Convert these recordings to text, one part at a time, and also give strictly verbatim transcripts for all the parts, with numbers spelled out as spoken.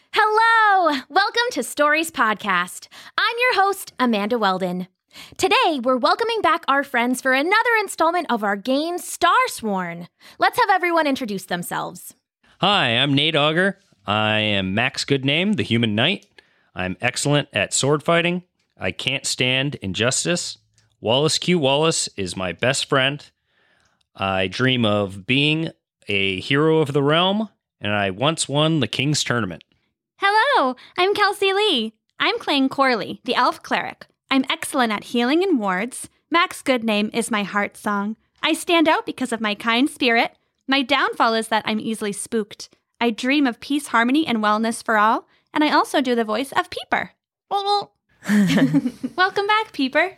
Hello! Welcome to Stories Podcast. I'm your host, Amanda Weldon. Today, we're welcoming back our friends for another installment of our game, Starsworn. Let's have everyone introduce themselves. Hi, I'm Nate Auger. I am Max Goodname, the Human Knight. I'm excellent at sword fighting. I can't stand injustice. Wallace Q. Wallace is my best friend. I dream of being a hero of the realm, and I once won the King's Tournament. Hello, I'm Kelsey Lee. I'm Clayne Corley, the elf cleric. I'm excellent at healing and wards. Max Goodname is my heart song. I stand out because of my kind spirit. My downfall is that I'm easily spooked. I dream of peace, harmony, and wellness for all, and I also do the voice of Peeper. Welcome back, Peeper.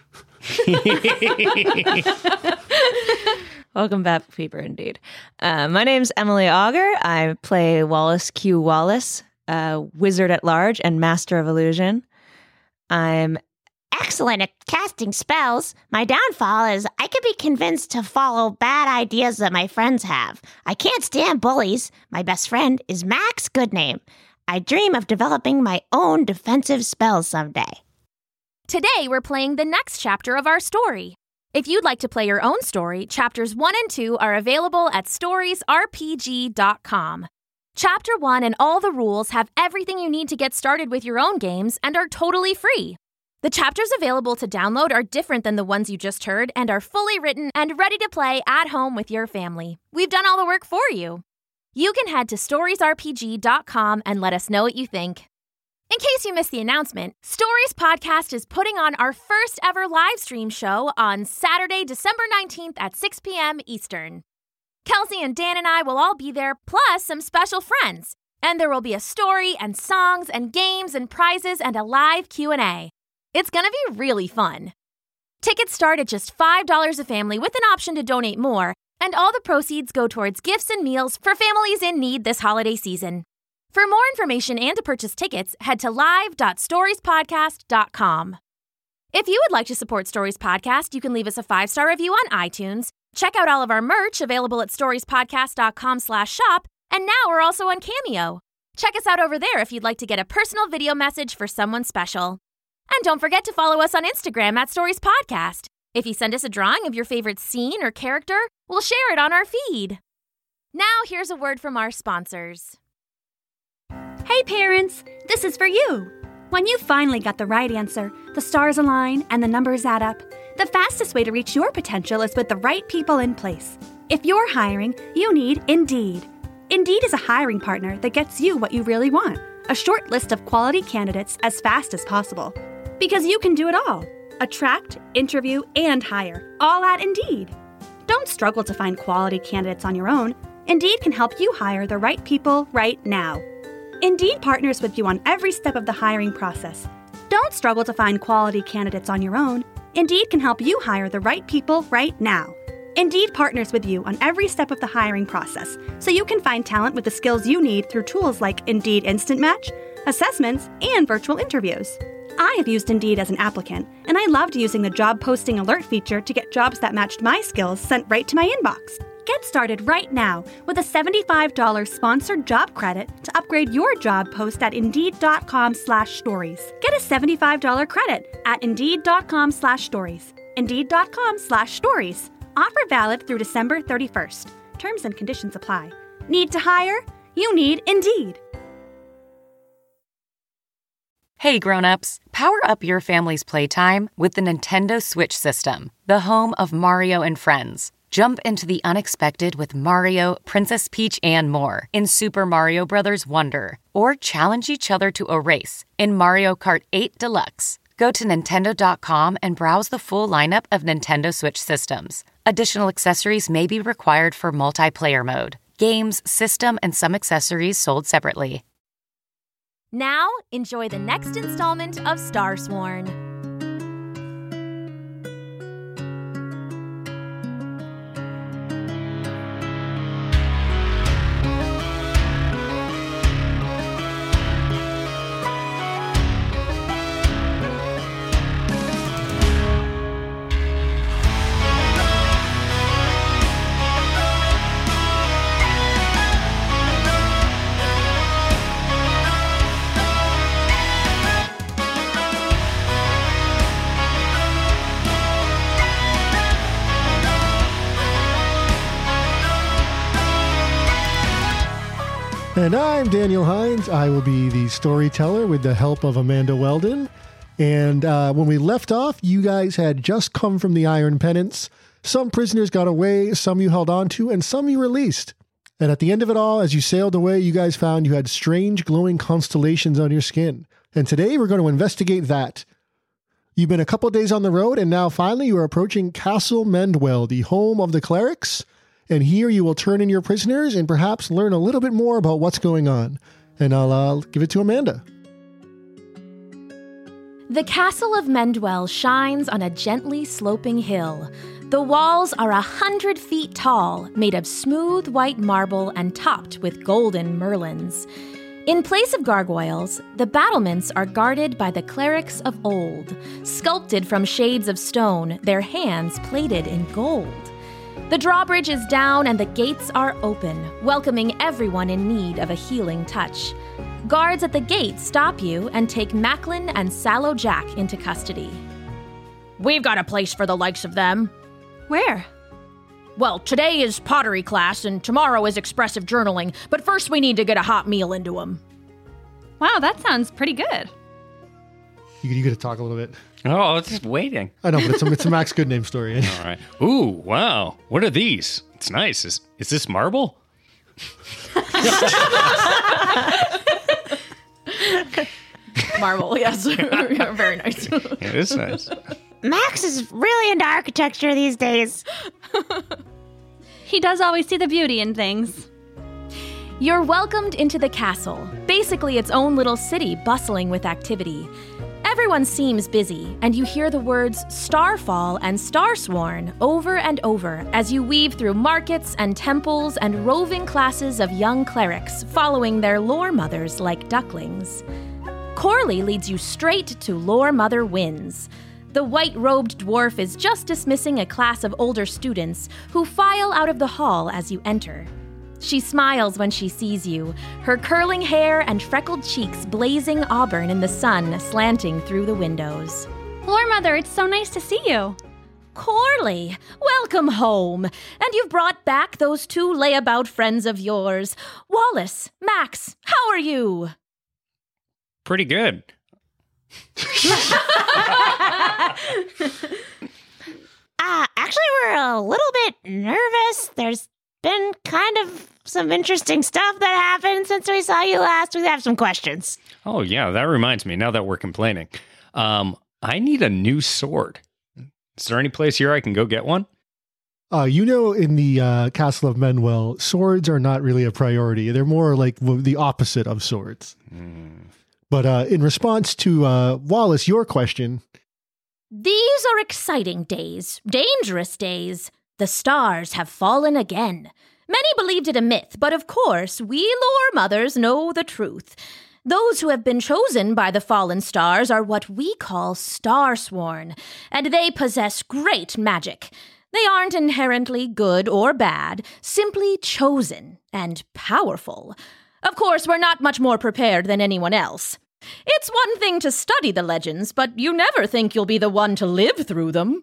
Welcome back, Peeper, indeed. Uh, my name's Emily Auger. I play Wallace Q. Wallace, uh, wizard at large and master of illusion. I'm excellent at casting spells. My downfall is I can be convinced to follow bad ideas that my friends have. I can't stand bullies. My best friend is Max Goodname. I dream of developing my own defensive spells someday. Today, we're playing the next chapter of our story. If you'd like to play your own story, chapters one and two are available at stories r p g dot com. Chapter one and all the rules have everything you need to get started with your own games and are totally free. The chapters available to download are different than the ones you just heard and are fully written and ready to play at home with your family. We've done all the work for you. You can head to stories r p g dot com and let us know what you think. In case you missed the announcement, Stories Podcast is putting on our first ever live stream show on Saturday, December nineteenth at six p.m. Eastern. Kelsey and Dan and I will all be there, plus some special friends. And there will be a story and songs and games and prizes and a live Q and A. It's going to be really fun. Tickets start at just five dollars a family with an option to donate more, and all the proceeds go towards gifts and meals for families in need this holiday season. For more information and to purchase tickets, head to live dot stories podcast dot com. If you would like to support Stories Podcast, you can leave us a five-star review on iTunes, check out all of our merch available at stories podcast dot com slash shop, and now we're also on Cameo. Check us out over there if you'd like to get a personal video message for someone special. And don't forget to follow us on Instagram at Stories Podcast. If you send us a drawing of your favorite scene or character, we'll share it on our feed. Now here's a word from our sponsors. Hey parents, this is for you. When you finally got the right answer, the stars align and the numbers add up, the fastest way to reach your potential is with the right people in place. If you're hiring, you need Indeed. Indeed is a hiring partner that gets you what you really want, a short list of quality candidates as fast as possible. Because you can do it all. Attract, interview, and hire, all at Indeed. Don't struggle to find quality candidates on your own. Indeed can help you hire the right people right now. Indeed partners with you on every step of the hiring process. Don't struggle to find quality candidates on your own. Indeed can help you hire the right people right now. Indeed partners with you on every step of the hiring process, so you can find talent with the skills you need through tools like Indeed Instant Match, assessments, and virtual interviews. I have used Indeed as an applicant, and I loved using the job posting alert feature to get jobs that matched my skills sent right to my inbox. Get started right now with a seventy-five dollars sponsored job credit to upgrade your job post at Indeed.com slash stories. Get a seventy-five dollars credit at Indeed.com slash stories. Indeed.com slash stories. Offer valid through December thirty-first. Terms and conditions apply. Need to hire? You need Indeed. Hey grown-ups, power up your family's playtime with the Nintendo Switch system, the home of Mario and Friends. Jump into the unexpected with Mario, Princess Peach, and more in Super Mario Bros. Wonder. Or challenge each other to a race in Mario Kart eight Deluxe. Go to Nintendo dot com and browse the full lineup of Nintendo Switch systems. Additional accessories may be required for multiplayer mode. Games, system, and some accessories sold separately. Now, enjoy the next installment of Starsworn. And I'm Daniel Hines. I will be the storyteller with the help of Amanda Weldon. And uh, when we left off, you guys had just come from the Iron Penance. Some prisoners got away, some you held on to, and some you released. And at the end of it all, as you sailed away, you guys found you had strange glowing constellations on your skin. And today we're going to investigate that. You've been a couple days on the road, and now finally you are approaching Castle Mendwell, the home of the clerics. And here you will turn in your prisoners and perhaps learn a little bit more about what's going on. And I'll uh, give it to Amanda. The Castle of Mendwell shines on a gently sloping hill. The walls are a hundred feet tall, made of smooth white marble and topped with golden merlins. In place of gargoyles, the battlements are guarded by the clerics of old, sculpted from shades of stone, their hands plated in gold. The drawbridge is down and the gates are open, welcoming everyone in need of a healing touch. Guards at the gate stop you and take Macklin and Sallow Jack into custody. We've got a place for the likes of them. Where? Well, today is pottery class and tomorrow is expressive journaling, but first we need to get a hot meal into them. Wow, that sounds pretty good. You, you got to talk a little bit. Oh, I was just waiting. I know, but it's a, it's a Max Goodname story. All right. Ooh, wow. What are these? It's nice. Is, is this marble? Marble, yes. Very nice. It is nice. Max is really into architecture these days. He does always see the beauty in things. You're welcomed into the castle, basically its own little city bustling with activity. Everyone seems busy, and you hear the words Starfall and Starsworn over and over as you weave through markets and temples and roving classes of young clerics following their lore mothers like ducklings. Corley leads you straight to Lore Mother Wins. The white-robed dwarf is just dismissing a class of older students who file out of the hall as you enter. She smiles when she sees you, her curling hair and freckled cheeks blazing auburn in the sun slanting through the windows. Lore Mother, it's so nice to see you. Corley, welcome home. And you've brought back those two layabout friends of yours. Wallace, Max, how are you? Pretty good. Uh, actually, we're a little bit nervous. There's been kind of some interesting stuff that happened since we saw you last. We have some questions. Oh, yeah, that reminds me, now that we're complaining. Um, I need a new sword. Is there any place here I can go get one? Uh, you know, in the uh, Castle of Mendwell, swords are not really a priority. They're more like w- the opposite of swords. Mm. But uh, in response to uh, Wallace, your question... These are exciting days, dangerous days. The stars have fallen again. Many believed it a myth, but of course, we lore mothers know the truth. Those who have been chosen by the fallen stars are what we call Starsworn, and they possess great magic. They aren't inherently good or bad, simply chosen and powerful. Of course, we're not much more prepared than anyone else. It's one thing to study the legends, but you never think you'll be the one to live through them.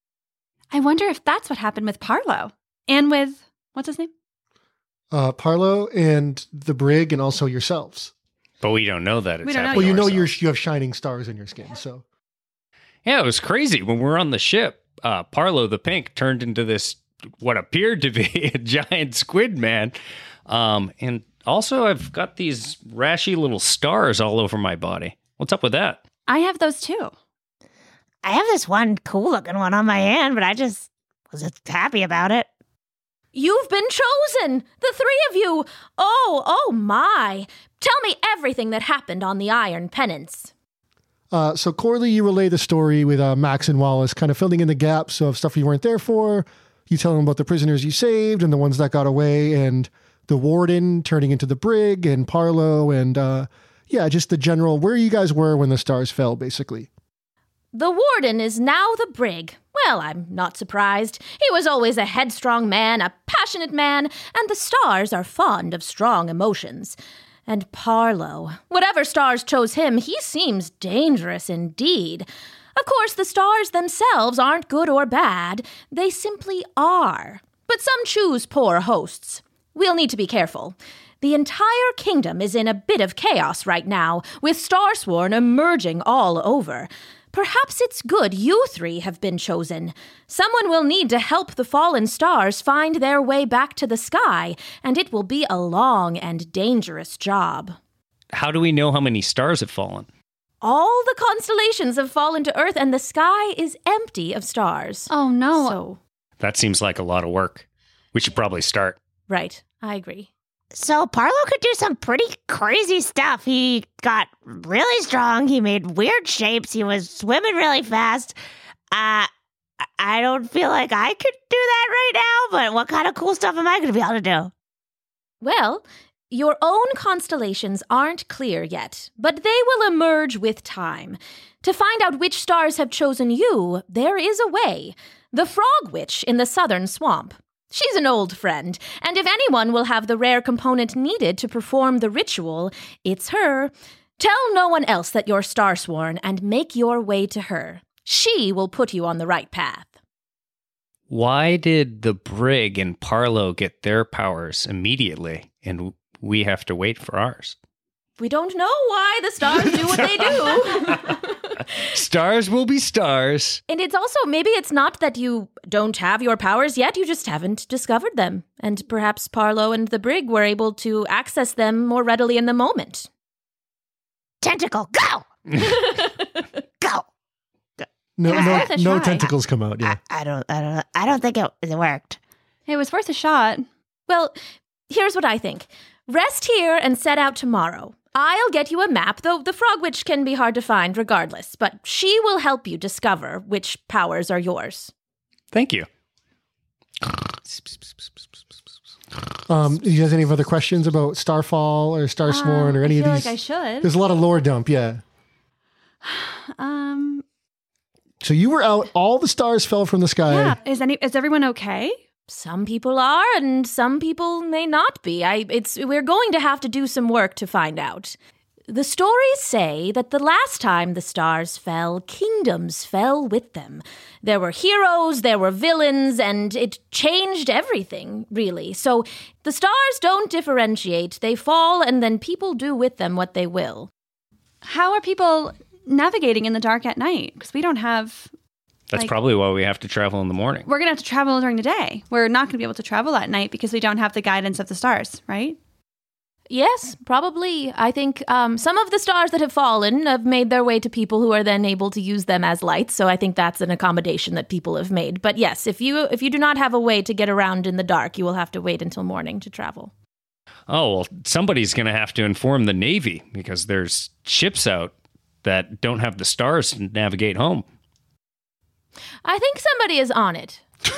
I wonder if that's what happened with Parlo. And with, what's his name? Uh, Parlo and the Brig and also yourselves. But we don't know that it's We don't know happening. Well, you know to you're, ourselves. you have shining stars in your skin, so... Yeah, it was crazy. When we were on the ship, uh, Parlo the Pink turned into this, what appeared to be a giant squid man. Um, and also, I've got these rashy little stars all over my body. What's up with that? I have those too. I have this one cool-looking one on my hand, but I just was just happy about it. You've been chosen! The three of you! Oh, oh my! Tell me everything that happened on the Iron Penance. Uh, so, Corley, you relay the story with uh, Max and Wallace, kind of filling in the gaps of stuff you weren't there for. You tell them about the prisoners you saved and the ones that got away, and the warden turning into the Brig, and Parlo, and uh, yeah, just the general, where you guys were when the stars fell, basically. The warden is now the Brig. Well, I'm not surprised. He was always a headstrong man, a passionate man, and the stars are fond of strong emotions. And Parlo, whatever stars chose him, he seems dangerous indeed. Of course, the stars themselves aren't good or bad. They simply are. But some choose poor hosts. We'll need to be careful. The entire kingdom is in a bit of chaos right now, with Starsworn emerging all over. Perhaps it's good you three have been chosen. Someone will need to help the fallen stars find their way back to the sky, and it will be a long and dangerous job. How do we know how many stars have fallen? All the constellations have fallen to Earth, and the sky is empty of stars. Oh, no. So, That seems like a lot of work. We should probably start. right, I agree. So Parlo could do some pretty crazy stuff. He got really strong. He made weird shapes. He was swimming really fast. Uh, I don't feel like I could do that right now, but what kind of cool stuff am I going to be able to do? Well, your own constellations aren't clear yet, but they will emerge with time. To find out which stars have chosen you, there is a way. The Frog Witch in the southern swamp. She's an old friend, and if anyone will have the rare component needed to perform the ritual, it's her. Tell no one else that you're Starsworn and make your way to her. She will put you on the right path. Why did the Brig and Parlo get their powers immediately, and we have to wait for ours? We don't know why the stars do what they do. Stars will be stars. And it's also, maybe it's not that you don't have your powers yet, you just haven't discovered them. And perhaps Parlo and the Brig were able to access them more readily in the moment. Tentacle, go! Go! No, It's no, worth a no try. tentacles come out. Yeah. I, I don't, I don't, I don't think it, it worked. It was worth a shot. Well, here's what I think. Rest here and set out tomorrow. I'll get you a map, though the Frog Witch can be hard to find regardless, but she will help you discover which powers are yours. Thank you. Um, do you guys have any other questions about Starfall or Starsworn Um, or any I of feel these? like I should. There's a lot of lore dump, yeah. Um, So you were out, all the stars fell from the sky. yeah. Is any is everyone okay? Some people are, and some people may not be. I, it's, we're going to have to do some work to find out. The stories say that the last time the stars fell, kingdoms fell with them. There were heroes, there were villains, and it changed everything, really. So the stars don't differentiate. They fall, and then people do with them what they will. How are people navigating in the dark at night? Because we don't have. That's Like- probably why we have to travel in the morning. We're gonna have to travel during the day. We're not gonna be able to travel at night because we don't have the guidance of the stars, right? Yes, probably. I think um, some of the stars that have fallen have made their way to people who are then able to use them as lights. So I think that's an accommodation that people have made. But yes, if you if you do not have a way to get around in the dark, you will have to wait until morning to travel. Oh, well, somebody's going to have to inform the Navy because there's ships out that don't have the stars to navigate home. I think somebody is on it.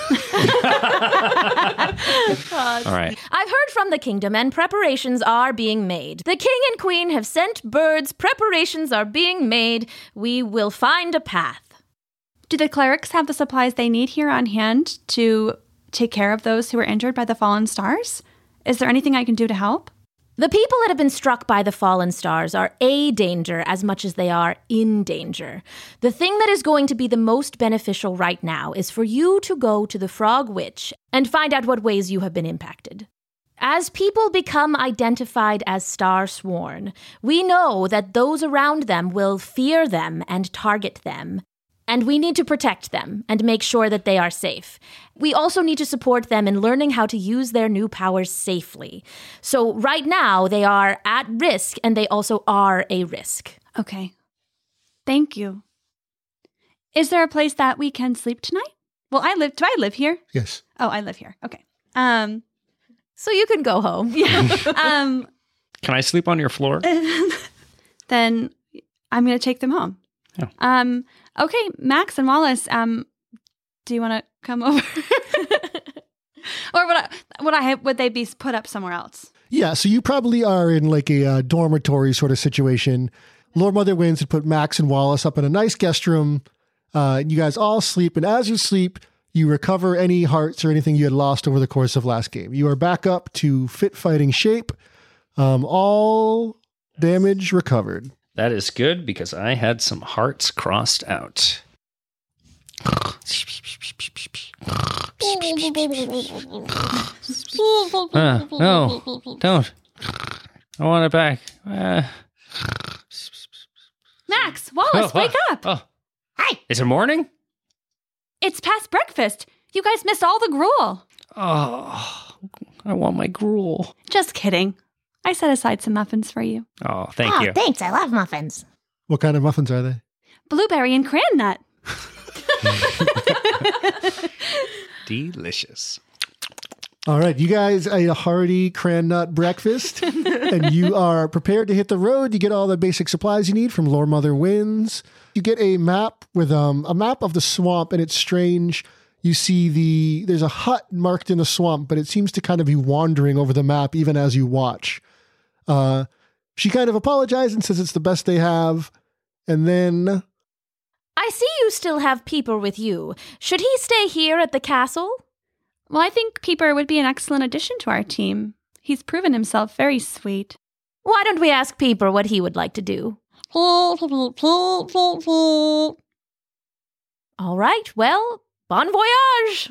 All right. I've heard from the kingdom, and preparations are being made. The king and queen have sent birds. Preparations are being made. We will find a path. Do the clerics have the supplies they need here on hand to take care of those who were injured by the fallen stars? Is there anything I can do to help? The people that have been struck by the fallen stars are a danger as much as they are in danger. The thing that is going to be the most beneficial right now is for you to go to the Frog Witch and find out what ways you have been impacted. As people become identified as Starsworn, we know that those around them will fear them and target them. And we need to protect them and make sure that they are safe. We also need to support them in learning how to use their new powers safely. So right now, they are at risk, and they also are a risk. Okay. Thank you. Is there a place that we can sleep tonight? Well, I live. Do I live here? Yes. Oh, I live here. Okay. Um. So you can go home. Yeah. um. Can I sleep on your floor? Then I'm going to take them home. Yeah. Um. Okay, Max and Wallace. Um. Do you want to come over? Or would I? Would I? Would they be put up somewhere else? Yeah, so you probably are in like a uh, dormitory sort of situation. Lord Mother Winds had put Max and Wallace up in a nice guest room. Uh, you guys all sleep, and as you sleep, you recover any hearts or anything you had lost over the course of last game. You are back up to fit fighting shape. Um, all damage recovered. That is good because I had some hearts crossed out. Uh, no, don't, I want it back. Uh, Max, Wallace, oh, wake oh, up. Oh. Hi. Is it morning? It's past breakfast. You guys missed all the gruel. Oh, I want my gruel. Just kidding. I set aside some muffins for you. Oh, thank oh, you. Thanks. I love muffins. What kind of muffins are they? Blueberry and cran nut. Delicious. All right, you guys ate a hearty cran nut breakfast, and you are prepared to hit the road. You get all the basic supplies you need from Lore Mother Winds. You get a map with um, a map of the swamp, and it's strange. You see the there's a hut marked in the swamp, but it seems to kind of be wandering over the map even as you watch. Uh, she kind of apologizes and says it's the best they have, and then I see you still have Peeper with you. Should he stay here at the castle? Well, I think Peeper would be an excellent addition to our team. He's proven himself very sweet. Why don't we ask Peeper what he would like to do? All right, well, bon voyage!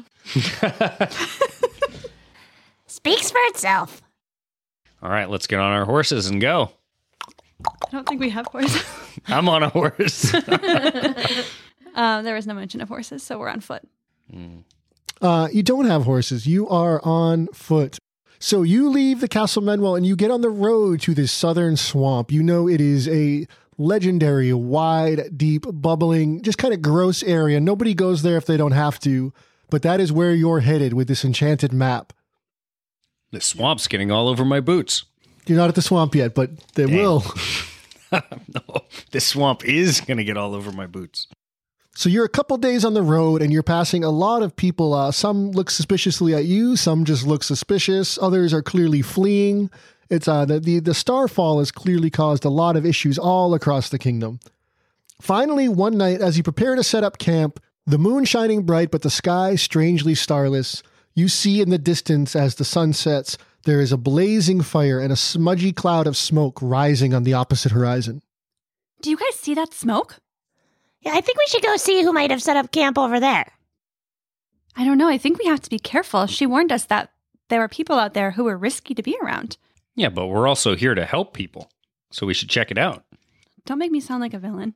Speaks for itself. All right, let's get on our horses and go. I don't think we have horses. I'm on a horse. uh, there was no mention of horses, so we're on foot. Mm. Uh, you don't have horses. You are on foot. So you leave the Castle Manuel and you get on the road to this southern swamp. You know it is a legendary, wide, deep, bubbling, just kind of gross area. Nobody goes there if they don't have to, but that is where you're headed with this enchanted map. The swamp's getting all over my boots. You're not at the swamp yet, but they Dang. will. No, this swamp is going to get all over my boots. So you're a couple days on the road and you're passing a lot of people. Uh, some look suspiciously at you. Some just look suspicious. Others are clearly fleeing. It's uh, the, the, the starfall has clearly caused a lot of issues all across the kingdom. Finally, one night, as you prepare to set up camp, the moon shining bright, but the sky strangely starless, you see in the distance as the sun sets, there is a blazing fire and a smudgy cloud of smoke rising on the opposite horizon. Do you guys see that smoke? Yeah, I think we should go see who might have set up camp over there. I don't know. I think we have to be careful. She warned us that there were people out there who were risky to be around. Yeah, but we're also here to help people, so we should check it out. Don't make me sound like a villain.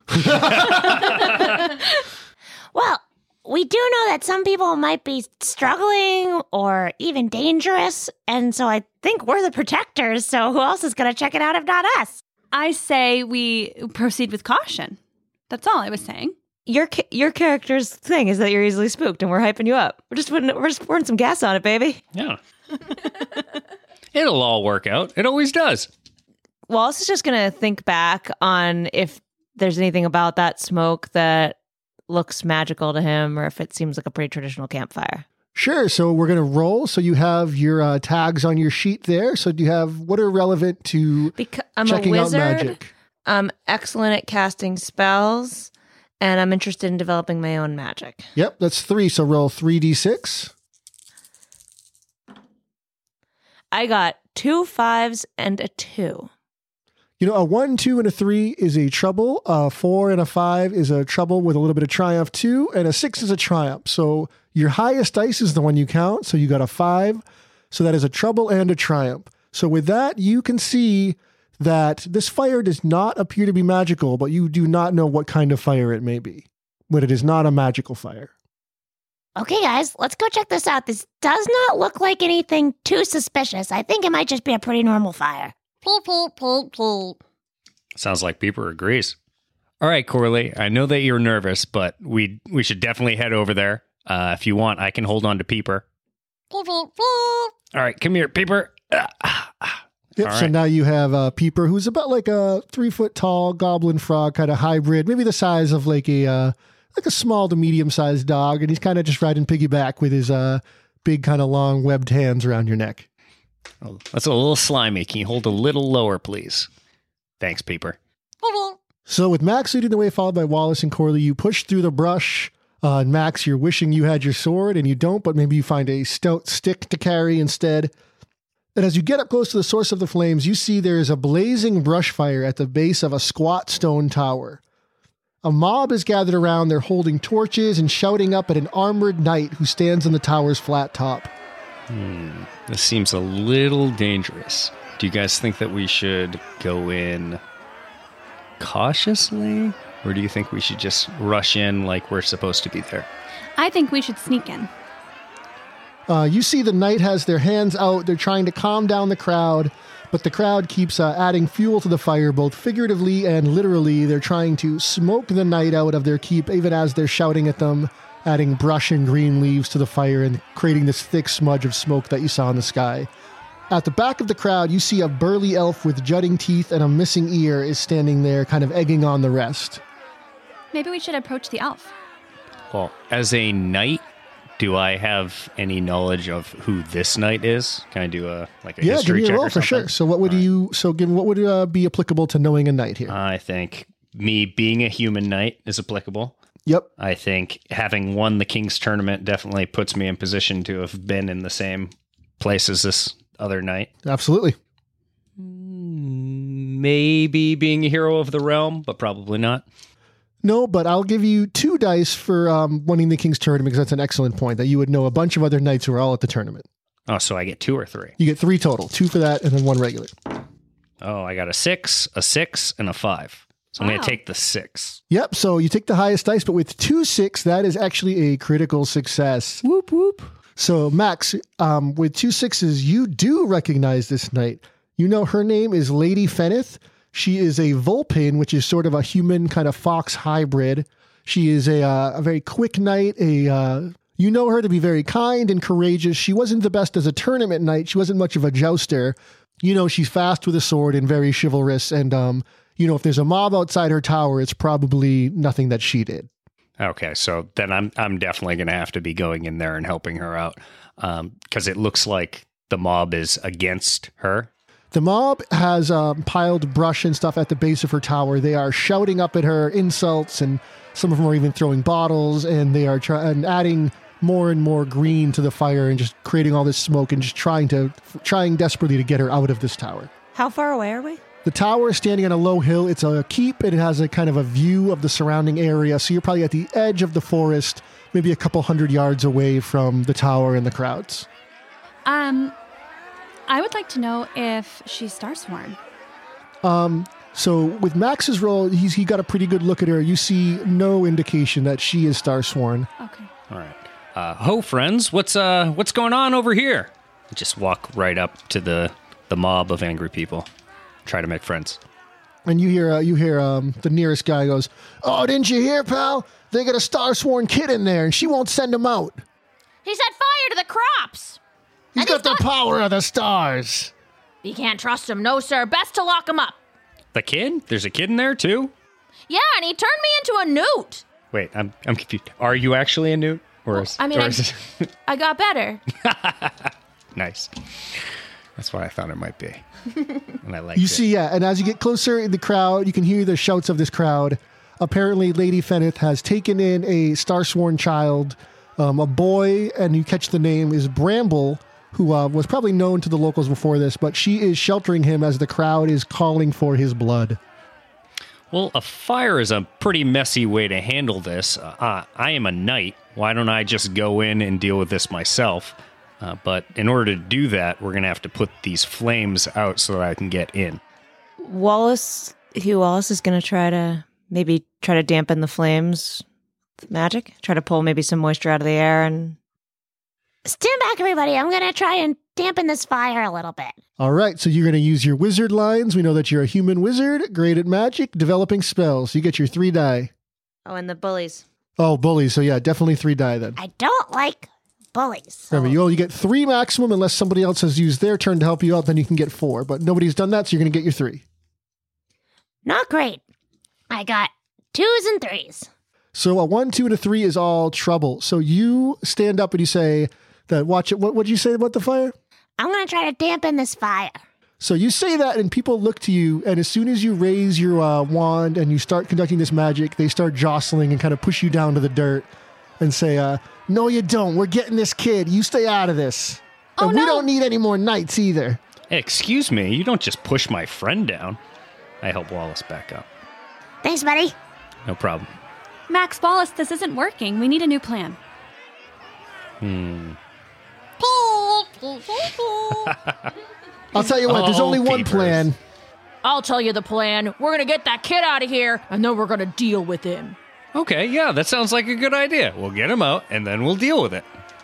Well, we do know that some people might be struggling or even dangerous, and so I think we're the protectors, so who else is going to check it out if not us? I say we proceed with caution. That's all I was saying. Your ca- your character's thing is that you're easily spooked, and we're hyping you up. We're just putting we're just pouring some gas on it, baby. Yeah. It'll all work out. It always does. Wallace is just gonna think back on if there's anything about that smoke that looks magical to him, or if it seems like a pretty traditional campfire. Sure. So we're going to roll. So you have your uh, tags on your sheet there. So do you have what are relevant to Because I'm checking a out wizard. magic? I'm excellent at casting spells, and I'm interested in developing my own magic. Yep, that's three. So roll three d six. I got two fives and a two. You know, a one, two, and a three is a trouble. A four and a five is a trouble with a little bit of triumph too. And a six is a triumph. So your highest dice is the one you count. So you got a five. So that is a trouble and a triumph. So with that, you can see that this fire does not appear to be magical, but you do not know what kind of fire it may be. But it is not a magical fire. Okay, guys, let's go check this out. This does not look like anything too suspicious. I think it might just be a pretty normal fire. Peep, peep, peep, peep. Sounds like Peeper agrees. All right, Corley, I know that you're nervous, but we we should definitely head over there. Uh, if you want, I can hold on to Peeper. Peep, peep, peep. All right, come here, Peeper. Yep. All So right. now you have uh, Peeper, who's about like a three foot tall goblin frog kind of hybrid, maybe the size of like a uh, like a small to medium sized dog, and he's kind of just riding piggyback with his uh, big kind of long webbed hands around your neck. Oh, that's a little slimy. Can you hold a little lower, please? Thanks, Peeper. So with Max leading the way, followed by Wallace and Corley, you push through the brush. Uh, and Max, you're wishing you had your sword, and you don't, but maybe you find a stout stick to carry instead. And as you get up close to the source of the flames, you see there is a blazing brush fire at the base of a squat stone tower. A mob is gathered around. They're holding torches and shouting up at an armored knight who stands on the tower's flat top. Hmm, this seems a little dangerous. Do you guys think that we should go in cautiously? Or do you think we should just rush in like we're supposed to be there? I think we should sneak in. Uh, you see the knight has their hands out. They're trying to calm down the crowd, but the crowd keeps uh, adding fuel to the fire, both figuratively and literally. They're trying to smoke the knight out of their keep, even as they're shouting at them, adding brush and green leaves to the fire and creating this thick smudge of smoke that you saw in the sky. At the back of the crowd, you see a burly elf with jutting teeth and a missing ear is standing there, kind of egging on the rest. Maybe we should approach the elf. Well, as a knight, do I have any knowledge of who this knight is? Can I do a like a yeah, history give me a check roll or for something? sure. So what would All right. you? So give, what would uh, be applicable to knowing a knight here? I think me being a human knight is applicable. Yep. I think having won the King's Tournament definitely puts me in position to have been in the same place as this other knight. Absolutely. Maybe being a hero of the realm, but probably not. No, but I'll give you two dice for um, winning the King's Tournament because that's an excellent point, that you would know a bunch of other knights who are all at the tournament. Oh, so I get two or three? You get three total. Two for that and then one regular. Oh, I got a six, a six, and a five. So I'm Wow. going to take the six. Yep, so you take the highest dice, but with two six, that is actually a critical success. Whoop, whoop. So, Max, um, with two sixes, you do recognize this knight. You know her name is Lady Feneth. She is a Vulpin, which is sort of a human kind of fox hybrid. She is a, uh, a very quick knight. A uh, you know her to be very kind and courageous. She wasn't the best as a tournament knight. She wasn't much of a jouster. You know, she's fast with a sword and very chivalrous. And, um, you know, if there's a mob outside her tower, it's probably nothing that she did. Okay, so then I'm I'm definitely going to have to be going in there and helping her out because um, it looks like the mob is against her. The mob has um, piled brush and stuff at the base of her tower. They are shouting up at her insults, and some of them are even throwing bottles, and they are try- and adding more and more green to the fire and just creating all this smoke and just trying to trying desperately to get her out of this tower. How far away are we? The tower is standing on a low hill. It's a keep, and it has a kind of a view of the surrounding area. So you're probably at the edge of the forest, maybe a couple hundred yards away from the tower and the crowds. Um, I would like to know if she's Starsworn. Um, so with Max's roll, he's he got a pretty good look at her. You see no indication that she is Starsworn. Okay. All right. Uh, ho, friends. What's uh what's going on over here? Just walk right up to the, the mob of angry people. Try to make friends. And you hear uh, you hear um, the nearest guy goes, "Oh, didn't you hear, pal? They got a Starsworn kid in there, and she won't send him out. He set fire to the crops. He's And got he's the got- power of the stars." You can't trust him, no, sir. Best to lock him up. The kid? There's a kid in there too? Yeah, and he turned me into a newt. Wait, I'm I'm confused. Are you actually a newt? Or is, I mean, or I'm- is it I got better. nice? That's what I thought it might be. And I like You it. see, yeah, and as you get closer in the crowd, you can hear the shouts of this crowd. Apparently, Lady Feneth has taken in a Starsworn child, um, a boy, and you catch the name is Bramble, who uh, was probably known to the locals before this, but she is sheltering him as the crowd is calling for his blood. Well, a fire is a pretty messy way to handle this. Uh, I am a knight. Why don't I just go in and deal with this myself? Uh, but in order to do that, we're going to have to put these flames out so that I can get in. Wallace, Hugh Wallace is going to try to maybe try to dampen the flames with magic. Try to pull maybe some moisture out of the air and Stand back, everybody. I'm going to try and dampen this fire a little bit. All right, so you're going to use your wizard lines. We know that you're a human wizard, great at magic, developing spells. You get your three die. oh, and the bullies. Oh, bullies. So yeah, definitely three die then. I don't like bullies. Remember, you only get three maximum unless somebody else has used their turn to help you out. Then you can get four. But nobody's done that, so you're going to get your three. Not great. I got twos and threes. So a one, two, and a three is all trouble. So you stand up and you say that. Watch it. What would you say about the fire? I'm going to try to dampen this fire. So you say that, and people look to you, and as soon as you raise your uh, wand and you start conducting this magic, they start jostling and kind of push you down to the dirt and say, uh, no, you don't. We're getting this kid. You stay out of this. Oh, and we no. don't need any more knights either. Hey, excuse me, you don't just push my friend down. I help Wallace back up. Thanks, buddy. No problem. Max Wallace, this isn't working. We need a new plan. Hmm. I'll tell you what, there's Oh, only one papers. plan. I'll tell you the plan. We're gonna get that kid out of here, and then we're gonna deal with him. Okay, yeah, that sounds like a good idea. We'll get him out, and then we'll deal with it.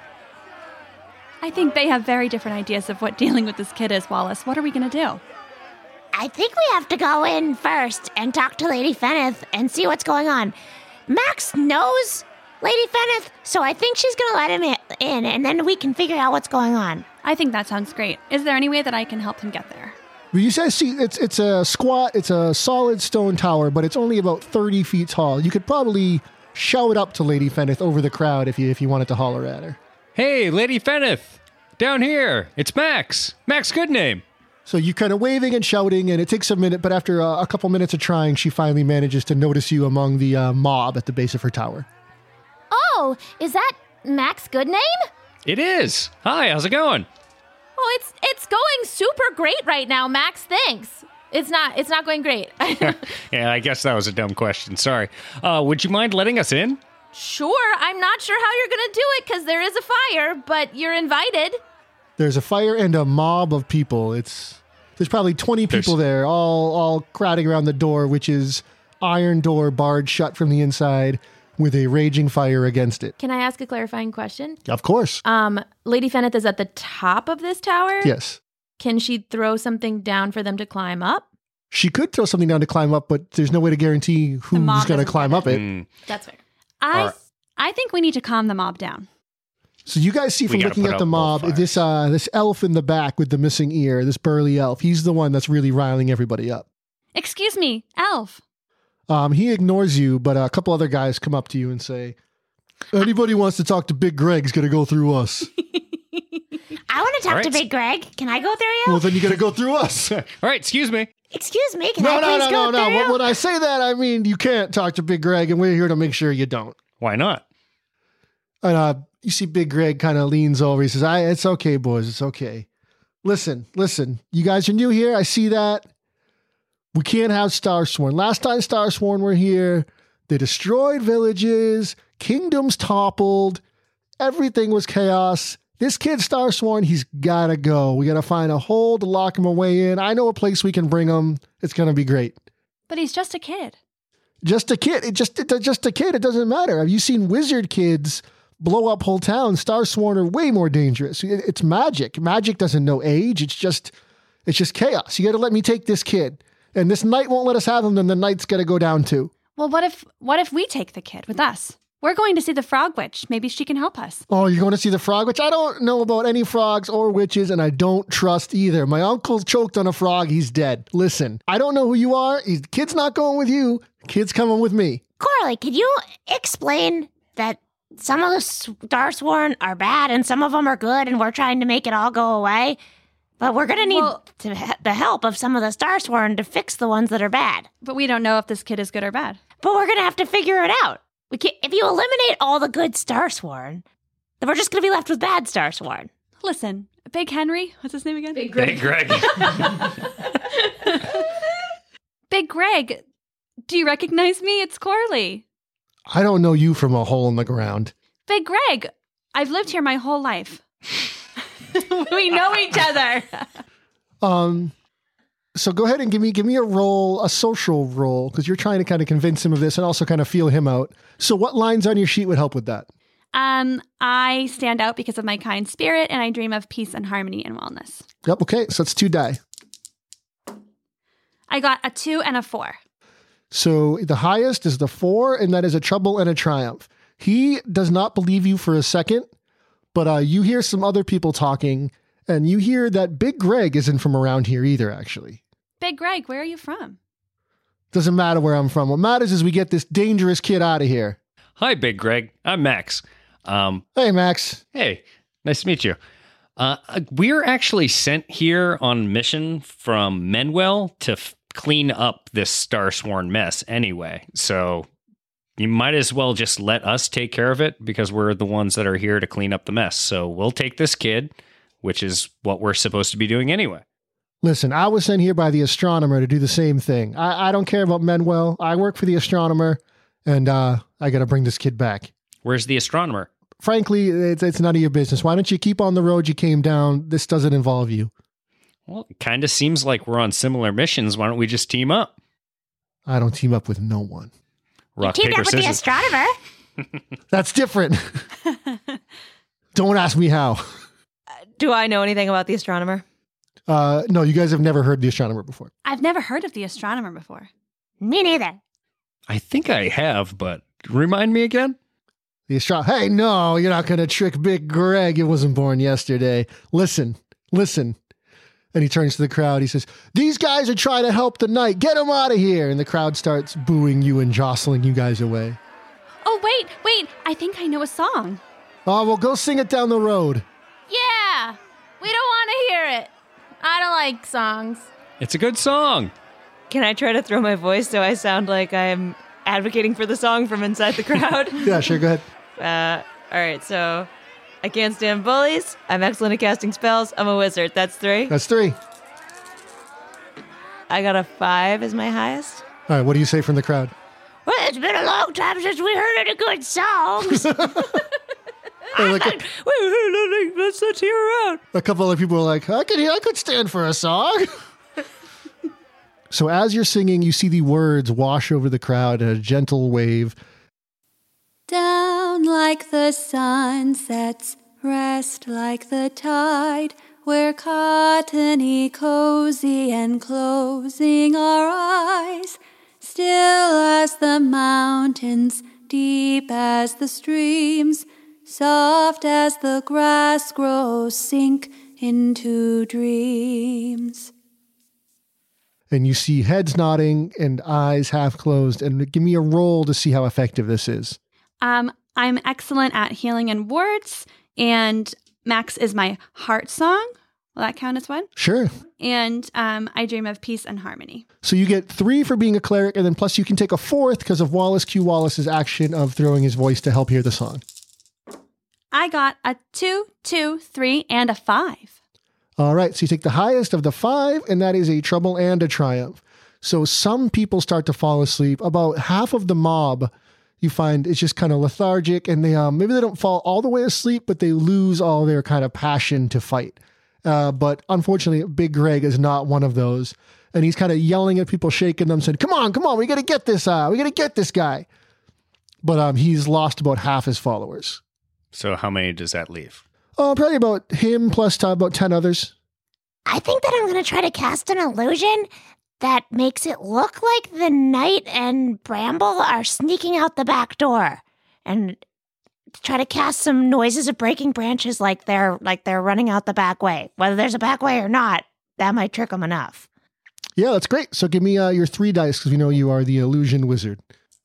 I think they have very different ideas of what dealing with this kid is, Wallace. What are we going to do? I think we have to go in first and talk to Lady Feneth and see what's going on. Max knows Lady Feneth, so I think she's going to let him i- in, and then we can figure out what's going on. I think that sounds great. Is there any way that I can help him get there? Well, you guys see, it's it's a squat, it's a solid stone tower, but it's only about thirty feet tall. You could probably shout up to Lady Feneth over the crowd if you if you wanted to holler at her. Hey, Lady Feneth, down here. It's Max. Max Goodname. So you're kind of waving and shouting, and it takes a minute, but after uh, a couple minutes of trying, she finally manages to notice you among the uh, mob at the base of her tower. Oh, is that Max Goodname? It is. Hi, how's it going? Oh, it's it's going super great right now, Max. Thanks. It's not it's not going great. Yeah, I guess that was a dumb question. Sorry. Uh, would you mind letting us in? Sure, I'm not sure how you're gonna do it because there is a fire, but you're invited. There's a fire and a mob of people. It's there's probably twenty people There's- there, all all crowding around the door, which is iron door barred shut from the inside with a raging fire against it. Can I ask a clarifying question? Of course. Um, Lady Feneth is at the top of this tower. Yes. Can she throw something down for them to climb up? She could throw something down to climb up, but there's no way to guarantee who's mob going to doesn't climb get up it. Mm, That's fair. I, All right. I think we need to calm the mob down. So you guys see We from gotta looking put at the out mob, both this uh, this elf in the back with the missing ear, this burly elf, he's the one that's really riling everybody up. Excuse me, Elf. Um, he ignores you, but a couple other guys come up to you and say, anybody who wants to talk to Big Greg's going to go through us. I want to talk All to right. Big Greg. Can I go through you? Well, then you got to go through us. All right, excuse me. Excuse me, can No, I no, please no, go no, no. through When, you? when I say that, I mean you can't talk to Big Greg, and we're here to make sure you don't. Why not? And uh, you see Big Greg kind of leans over. He says, I, it's okay, boys. It's okay. Listen, listen. You guys are new here. I see that. We can't have Starsworn. Last time Starsworn were here, they destroyed villages, kingdoms toppled, everything was chaos. This kid, Starsworn, he's got to go. We got to find a hole to lock him away in. I know a place we can bring him. It's going to be great. But he's just a kid. Just a kid. It just it's just a kid. It doesn't matter. Have you seen wizard kids blow up whole towns? Starsworn are way more dangerous. It- It's magic. Magic doesn't know age. It's just it's just chaos. You got to let me take this kid. And this knight won't let us have him. Then the knight's got to go down too. Well, what if what if we take the kid with us? We're going to see the frog witch. Maybe she can help us. Oh, you're going to see the frog witch? I don't know about any frogs or witches, and I don't trust either. My uncle choked on a frog. He's dead. Listen, I don't know who you are. He's, kid's not going with you. Kid's coming with me. Corley, could you explain that some of the Starsworn are bad and some of them are good, and we're trying to make it all go away? But we're going to need Well- to ha- the help of some of the Starsworn to fix the ones that are bad. But we don't know if this kid is good or bad. But we're going to have to figure it out. We can't, if you eliminate all the good Starsworn, then we're just going to be left with bad Starsworn. Listen, Big Henry, what's his name again? Big Hey, Greg. Big Greg, do you recognize me? It's Corley. I don't know you from a hole in the ground. Big Greg, I've lived here my whole life. We know each other. Um, so go ahead and give me give me a roll, a social roll, because you're trying to kind of convince him of this and also kind of feel him out. So what lines on your sheet would help with that? Um, I stand out because of my kind spirit, and I dream of peace and harmony and wellness. Yep. Okay. So that's two die. I got a two and a four. So the highest is the four, and that is a trouble and a triumph. He does not believe you for a second, but uh, you hear some other people talking, and you hear that Big Greg isn't from around here either, actually. Big Greg, where are you from? Doesn't matter where I'm from. What matters is we get this dangerous kid out of here. Hi, Big Greg. I'm Max. Um, Hey, Max. hey, nice to meet you. Uh, we're actually sent here on mission from Menwell to f- clean up this Starsworn mess anyway. So you might as well just let us take care of it because we're the ones that are here to clean up the mess. So we'll take this kid, which is what we're supposed to be doing anyway. Listen, I was sent here by the astronomer to do the same thing. I, I don't care about Menwell. I work for the astronomer, and uh, I got to bring this kid back. Where's the astronomer? Frankly, it's, it's none of your business. Why don't you keep on the road you came down? This doesn't involve you. Well, it kind of seems like we're on similar missions. Why don't we just team up? I don't team up with no one. Rock, Teamed paper, up with the scissors. astronomer. That's different. Don't ask me how. Do I know anything about the astronomer? Uh, no, you guys have never heard the astronomer before. I've never heard of the astronomer before. Me neither. I think I have, but remind me again? The astro- Hey, no, you're not going to trick Big Greg. It wasn't born yesterday. Listen, listen. And he turns to the crowd. He says, these guys are trying to help the knight. Get them out of here. And the crowd starts booing you and jostling you guys away. Oh, wait, wait. I think I know a song. Oh, well, go sing it down the road. Yeah, we don't want to hear it. I don't like songs. It's a good song. Can I try to throw my voice so I sound like I'm advocating for the song from inside the crowd? Yeah, sure, go ahead. Uh, all right, so I can't stand bullies. I'm excellent at casting spells. I'm a wizard. That's three. That's three. I got a five as my highest. All right, what do you say from the crowd? Well, it's been a long time since we heard any good songs. Or like a, Wait, wait, wait, let's let's hear her out. a couple other people are like, I could, I could stand for a song. So as you're singing, you see the words wash over the crowd in a gentle wave. Down like the sun sets, rest like the tide. We're cottony, cozy, and closing our eyes. Still as the mountains, deep as the streams, soft as the grass grows, sink into dreams. And you see heads nodding and eyes half closed. And give me a roll to see how effective this is. Um, I'm excellent at healing and words, and Max is my heart song. Will that count as one? Sure. And um, I dream of peace and harmony. So you get three for being a cleric, and then plus you can take a fourth because of Wallace Q. Wallace's action of throwing his voice to help hear the song. I got a two, two, three, and a five. All right, so you take the highest of the five, and that is a trouble and a triumph. So some people start to fall asleep. About half of the mob, you find, is just kind of lethargic, and they um, maybe they don't fall all the way asleep, but they lose all their kind of passion to fight. Uh, but unfortunately, Big Greg is not one of those. And he's kind of yelling at people, shaking them, saying, come on, come on, we got to get this, uh, we got to get this guy. But um, he's lost about half his followers. So how many does that leave? Oh, probably about him plus uh, about ten others. I think that I'm going to try to cast an illusion that makes it look like the knight and Bramble are sneaking out the back door, and try to cast some noises of breaking branches like they're like they're running out the back way. Whether there's a back way or not, that might trick them enough. Yeah, that's great. So give me uh, your three dice because we know you are the illusion wizard.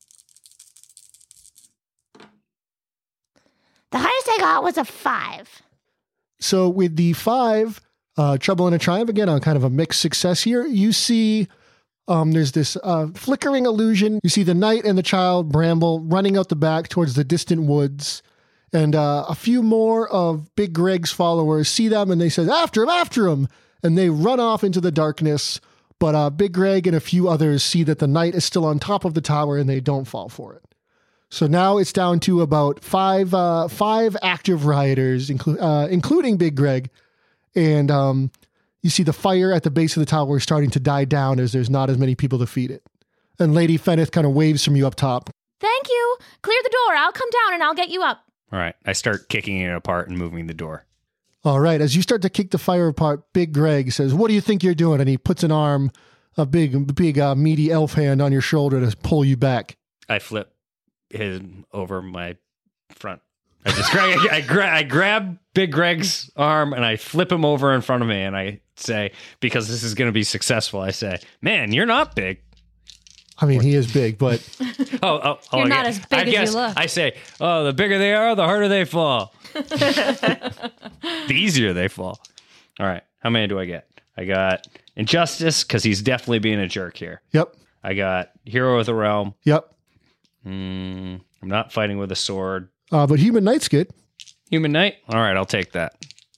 The highest I got was a five. So with the five, uh, trouble and a triumph, again, on kind of a mixed success here, you see um, there's this uh, flickering illusion. You see the knight and the child, Bramble, running out the back towards the distant woods. And uh, a few more of Big Greg's followers see them and they say, after him, after him. And they run off into the darkness. But uh, Big Greg and a few others see that the knight is still on top of the tower and they don't fall for it. So now it's down to about five uh, five active rioters, inclu- uh, including Big Greg. And um, you see the fire at the base of the tower starting to die down as there's not as many people to feed it. And Lady Feneth kind of waves from you up top. Thank you. Clear the door. I'll come down and I'll get you up. All right. I start kicking it apart and moving the door. All right. As you start to kick the fire apart, Big Greg says, what do you think you're doing? And he puts an arm, a big, big, uh, meaty elf hand on your shoulder to pull you back. I flip him over my front. I just grab, I, I, gra- I grab Big Greg's arm and I flip him over in front of me. And I say, because this is going to be successful, I say, man, you're not big. I mean, he is big, but Oh, oh, oh You're I not guess- as big I as you guess look. I say, oh, the bigger they are, the harder they fall. The easier they fall. All right. How many do I get? I got Injustice, because he's definitely being a jerk here. yep, I got Hero of the Realm. yep. Mm, I'm not fighting with a sword. Uh, but Human Knight's good. Human Knight? All right, I'll take that.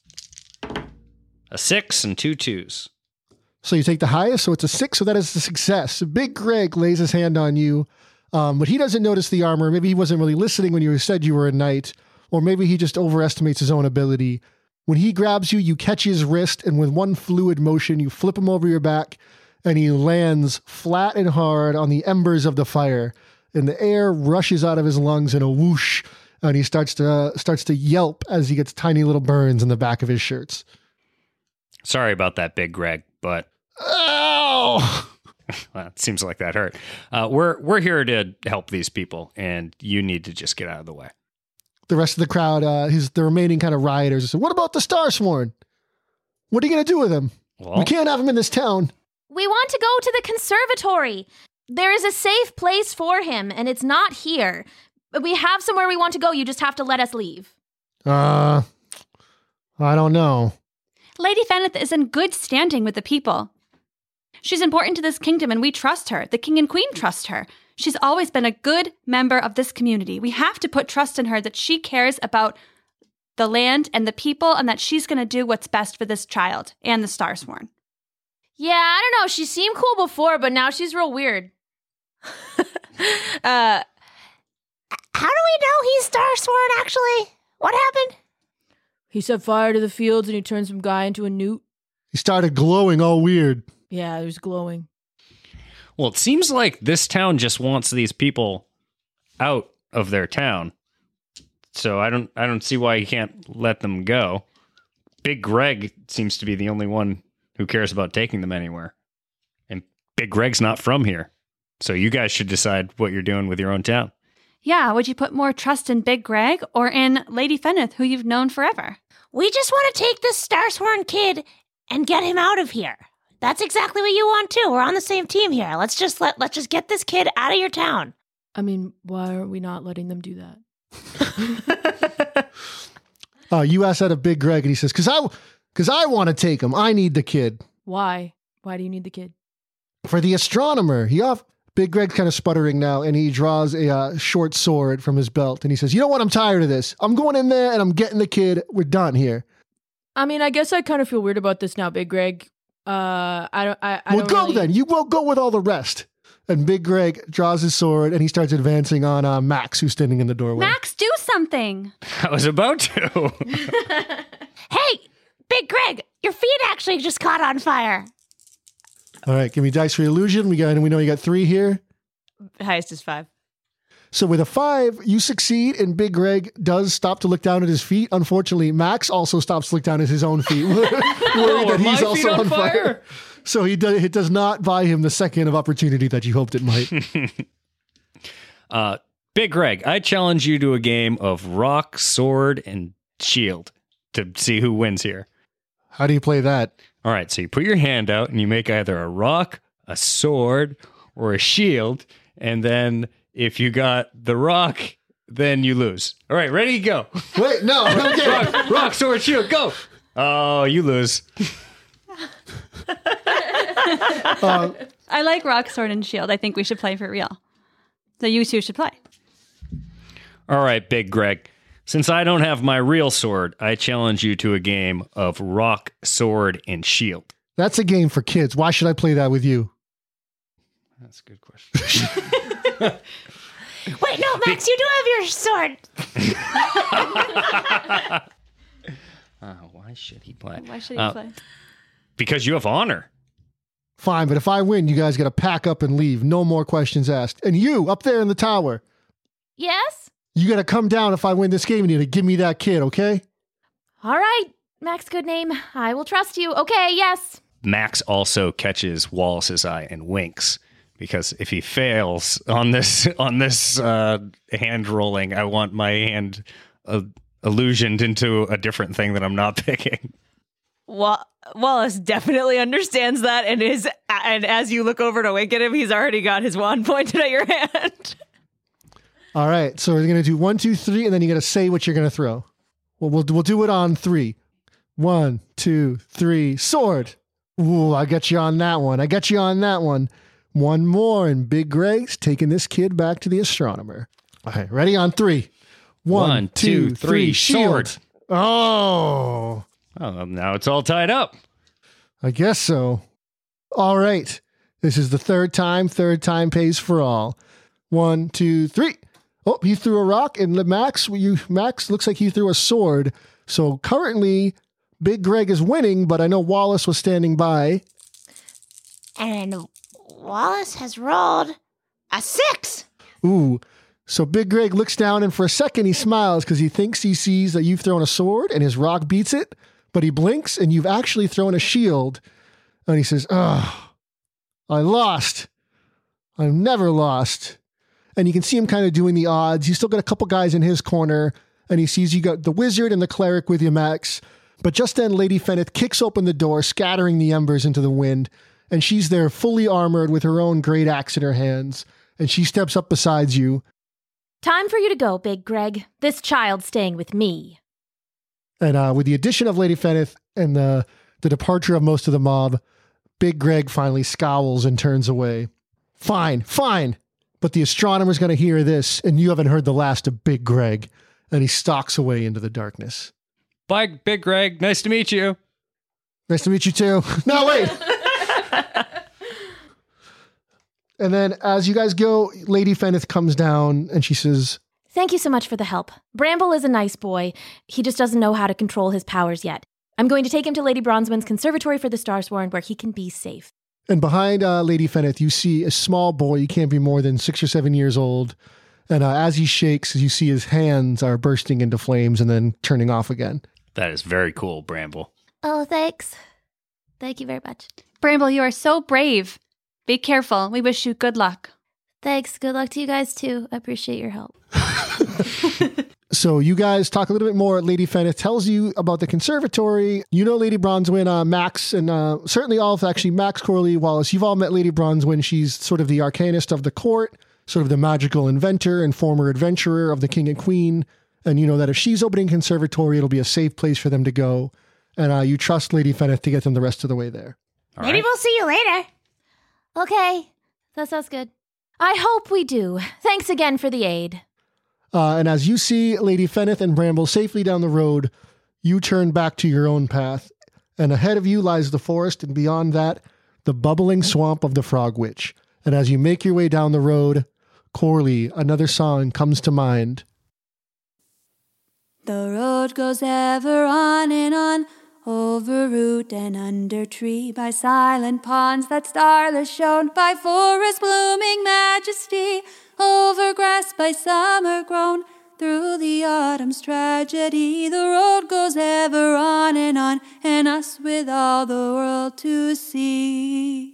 A six and two twos. So you take the highest, so it's a six, so that is a success. Big Greg lays his hand on you, um, but he doesn't notice the armor. Maybe he wasn't really listening when you said you were a knight, or maybe he just overestimates his own ability. When he grabs you, you catch his wrist, and with one fluid motion, you flip him over your back, and he lands flat and hard on the embers of the fire. And the air rushes out of his lungs in a whoosh, and he starts to uh, starts to yelp as he gets tiny little burns in the back of his shirts. Sorry about that, Big Greg, but ow! Well, it seems like that hurt. Uh, we're we're here to help these people, and you need to just get out of the way. The rest of the crowd, uh, his the remaining kind of rioters, say, "What about the Starsworn? What are you going to do with him? Well, we can't have him in this town." We want to go to the conservatory. There is a safe place for him, and it's not here. We have somewhere we want to go. You just have to let us leave. Uh, I don't know. Lady Feneth is in good standing with the people. She's important to this kingdom, and we trust her. The king and queen trust her. She's always been a good member of this community. We have to put trust in her that she cares about the land and the people, and that she's going to do what's best for this child and the Starsworn. Yeah, I don't know. She seemed cool before, but now she's real weird. uh, how do we know he's Starsworn, actually? What happened? He set fire to the fields and he turned some guy into a newt. He started glowing all weird. Yeah, he was glowing. Well, it seems like this town just wants these people out of their town. So I don't I don't see why you can't let them go. Big Greg seems to be the only one who cares about taking them anywhere. And Big Greg's not from here. So you guys should decide what you're doing with your own town. Yeah, would you put more trust in Big Greg or in Lady Feneth, who you've known forever? We just want to take this Starsworn kid and get him out of here. That's exactly what you want too. We're on the same team here. Let's just let let's just get this kid out of your town. I mean, why are we not letting them do that? uh, you ask that of Big Greg, and he says, "Cause I, cause I want to take him. I need the kid. Why? Why do you need the kid? For the astronomer." He off. Big Greg's kind of sputtering now, and he draws a uh, short sword from his belt, and he says, "You know what? I'm tired of this. I'm going in there, and I'm getting the kid. We're done here." I mean, I guess I kind of feel weird about this now, Big Greg. Uh, I don't. I, I well, don't go really... then. You will go with all the rest. And Big Greg draws his sword, and he starts advancing on uh, Max, who's standing in the doorway. Max, do something. I was about to. Hey, Big Greg, your feet actually just caught on fire. All right, give me dice for illusion. We got, and we know you got three here. Highest is five. So with a five, you succeed, and Big Greg does stop to look down at his feet. Unfortunately, Max also stops to look down at his own feet, worried that he's also on fire. fire. So he does, it does not buy him the second of opportunity that you hoped it might. uh, Big Greg, I challenge you to a game of rock, sword, and shield to see who wins here. How do you play that? All right, so you put your hand out and you make either a rock, a sword, or a shield, and then if you got the rock, then you lose. All right, ready? Go. Wait, no. Okay. rock, rock, sword, shield, go. Oh, you lose. uh, I like rock, sword, and shield. I think we should play for real. So you two should play. All right, Big Greg. Since I don't have my real sword, I challenge you to a game of rock, sword, and shield. That's a game for kids. Why should I play that with you? That's a good question. Wait, no, Max, you do have your sword. uh, why should he play? Why should he uh, play? Because you have honor. Fine, but if I win, you guys got to pack up and leave. No more questions asked. And you, up there in the tower. Yes? You got to come down if I win this game and you got to give me that kid, okay? All right, Max Goodname. I will trust you. Okay, yes. Max also catches Wallace's eye and winks. Because if he fails on this on this uh, hand rolling, I want my hand uh, illusioned into a different thing that I'm not picking. Wa- Wallace definitely understands that, and is and as you look over to wink at him, he's already got his wand pointed at your hand. All right, so we're gonna do one, two, three, and then you gotta say what you're gonna throw. Well, we'll we'll do it on three. One, two, three. Sword. Ooh, I got you on that one. I got you on that one. One more, and Big Greg's taking this kid back to the astronomer. All right, ready on three. One, One two, two, three, three shield. Sword. Oh. Oh, now it's all tied up. I guess so. All right. This is the third time. Third time pays for all. One, two, three. Oh, he threw a rock, and Max, you, Max looks like he threw a sword. So currently, Big Greg is winning, but I know Wallace was standing by. And Wallace has rolled a six. Ooh. So Big Greg looks down, and for a second he smiles because he thinks he sees that you've thrown a sword and his rock beats it, but he blinks and you've actually thrown a shield. And he says, "Oh, I lost. I've never lost." And you can see him kind of doing the odds. He's still got a couple guys in his corner, and he sees you got the wizard and the cleric with you, Max. But just then, Lady Feneth kicks open the door, scattering the embers into the wind, and she's there fully armored with her own great axe in her hands, and she steps up beside you. Time for you to go, Big Greg. This child's staying with me. And uh, with the addition of Lady Feneth and the, the departure of most of the mob, Big Greg finally scowls and turns away. Fine, fine. But the astronomer's going to hear this, and you haven't heard the last of Big Greg. And he stalks away into the darkness. Bye, Big Greg. Nice to meet you. Nice to meet you too. No, wait. And then as you guys go, Lady Feneth comes down and she says, Thank you so much for the help. Bramble is a nice boy. He just doesn't know how to control his powers yet. I'm going to take him to Lady Bronwyn's conservatory for the Starsworn where he can be safe. And behind uh, Lady Feneth, you see a small boy. He can't be more than six or seven years old. And uh, as he shakes, you see his hands are bursting into flames and then turning off again. That is very cool, Bramble. Oh, thanks. Thank you very much. Bramble, you are so brave. Be careful. We wish you good luck. Thanks. Good luck to you guys, too. I appreciate your help. So you guys talk a little bit more. Lady Feneth tells you about the conservatory. You know Lady Bronwyn, uh, Max, and uh, certainly all of actually Max, Corley, Wallace. You've all met Lady Bronwyn. She's sort of the arcanist of the court, sort of the magical inventor and former adventurer of the king and queen. And you know that if she's opening conservatory, it'll be a safe place for them to go. And uh, you trust Lady Feneth to get them the rest of the way there. All Maybe right. we'll see you later. Okay. That sounds good. I hope we do. Thanks again for the aid. Uh, and as you see Lady Feneth and Bramble safely down the road, you turn back to your own path. And ahead of you lies the forest, and beyond that, the bubbling swamp of the Frog Witch. And as you make your way down the road, Corley, another song comes to mind. The road goes ever on and on, over root and under tree, by silent ponds that starless shone, by forest blooming majesty, over grass by summer grown, through the autumn's tragedy. The road goes ever on and on, and us with all the world to see.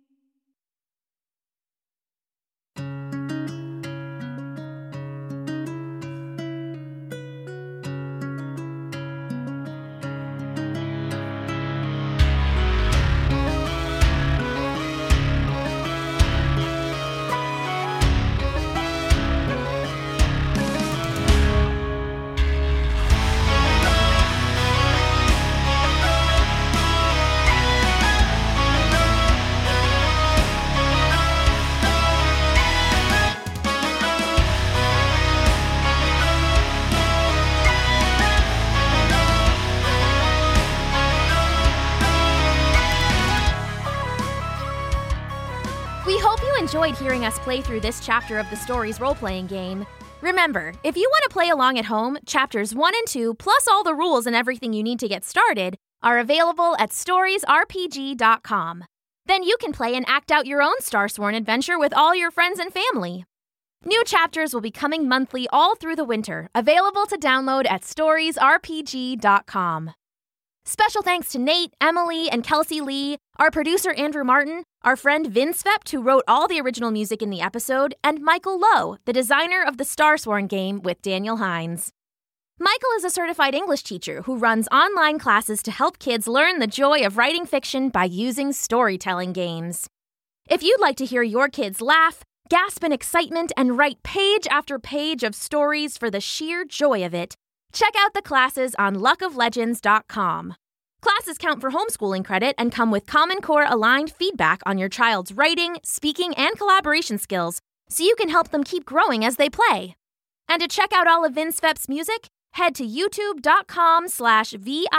Enjoyed hearing us play through this chapter of the story's role-playing game. Remember, if you want to play along at home, chapters one and two, plus all the rules and everything you need to get started, are available at stories r p g dot com. Then you can play and act out your own Starsworn adventure with all your friends and family. New chapters will be coming monthly all through the winter, available to download at stories r p g dot com. Special thanks to Nate, Emily, and Kelsey Lee, our producer Andrew Martin, our friend Vin Svept, who wrote all the original music in the episode, and Michael Lowe, the designer of the Starsworn game with Daniel Hines. Michael is a certified English teacher who runs online classes to help kids learn the joy of writing fiction by using storytelling games. If you'd like to hear your kids laugh, gasp in excitement, and write page after page of stories for the sheer joy of it, check out the classes on luck of legends dot com. Classes count for homeschooling credit and come with Common Core aligned feedback on your child's writing, speaking, and collaboration skills, so you can help them keep growing as they play. And to check out all of Vin Svept's music, head to youtube.com slash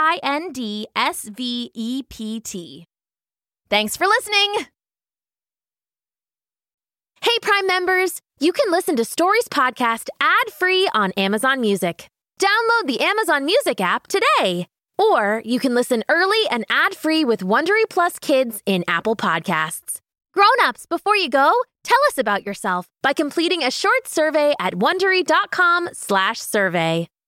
V-I-N-D-S-V-E-P-T. Thanks for listening! Hey, Prime members! You can listen to Stories Podcast ad-free on Amazon Music. Download the Amazon Music app today! Or you can listen early and ad-free with Wondery Plus Kids in Apple Podcasts. Grown-ups, before you go, tell us about yourself by completing a short survey at Wondery.com slash survey.